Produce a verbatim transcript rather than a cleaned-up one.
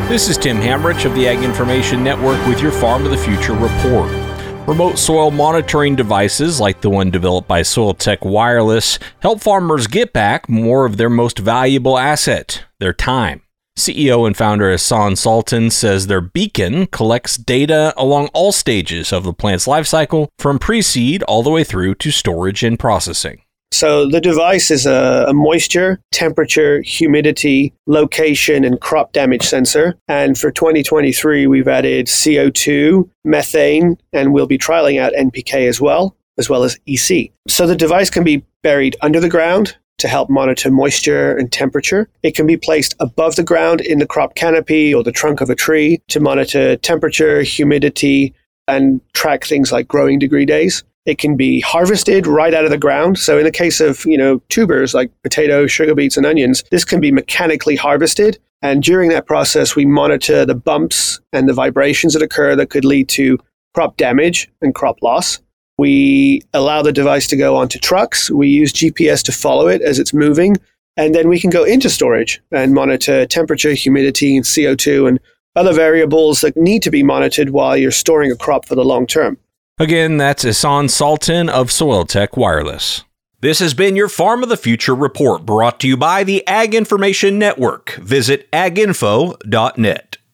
This is Tim Hamrich of the Ag Information Network with your Farm of the Future report. Remote soil monitoring devices like the one developed by SoilTech Wireless help farmers get back more of their most valuable asset, their time. C E O and founder Ehsan Sultan says their beacon collects data along all stages of the plant's life cycle, from pre-seed all the way through to storage and processing. So the device is a, a moisture, temperature, humidity, location, and crop damage sensor. And for twenty twenty-three, we've added C O two, methane, and we'll be trialing out N P K as well, as well as E C. So the device can be buried under the ground to help monitor moisture and temperature. It can be placed above the ground in the crop canopy or the trunk of a tree to monitor temperature, humidity, and track things like growing degree days. It can be harvested right out of the ground. So in the case of, you know, tubers like potatoes, sugar beets, and onions, this can be mechanically harvested. And during that process, we monitor the bumps and the vibrations that occur that could lead to crop damage and crop loss. We allow the device to go onto trucks. We use G P S to follow it as it's moving. And then we can go into storage and monitor temperature, humidity, and C O two, and other variables that need to be monitored while you're storing a crop for the long term. Again, that's Ehsan Sultan of SoilTech Wireless. This has been your Farm of the Future report, brought to you by the Ag Information Network. Visit ag info dot net.